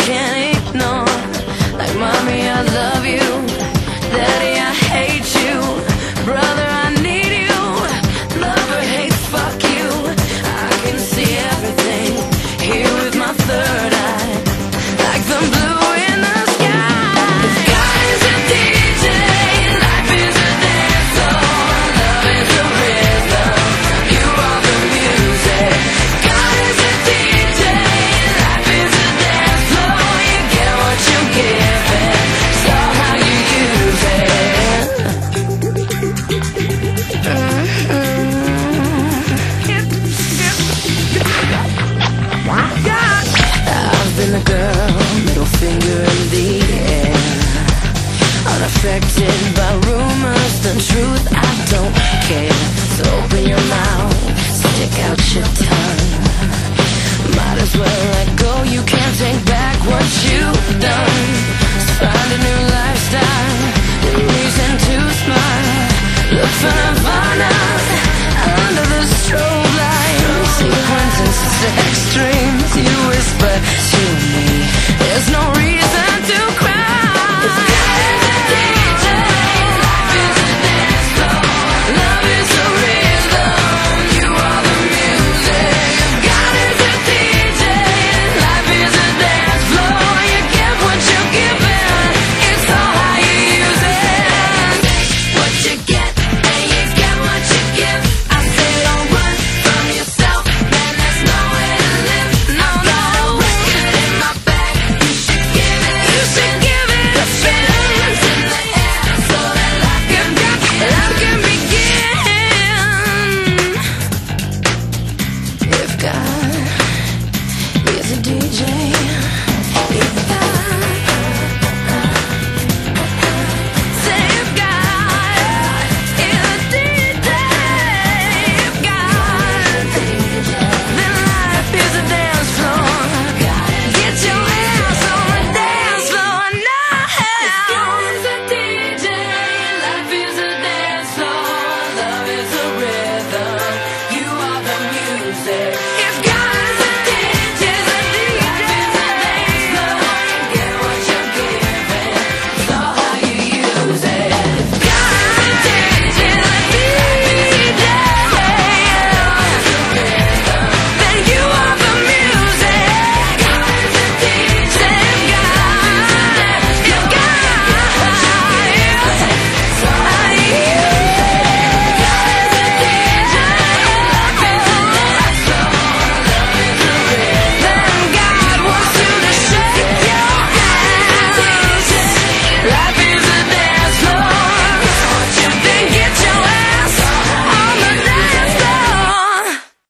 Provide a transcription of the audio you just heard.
can't ignore. Like, mommy, I love you. Daddy, I hate you. Brother, I need you. Lover, hate, fuck you. I can see everything here with my third eye. Like the blue in the sky. God is a DJ, life is a dance floor, love is a rhythm, you are the music. God is a DJ, life is a dance floor, you get what you give it, so how you use it. I've been a girl, middle finger in the air, unaffected by rumors, the truth, I don't care. So open your mouth, stick out your tongue. Might as well let go, you can't take back what you've done. So find a new lifestyle, new reason to smile. Look for Nirvana.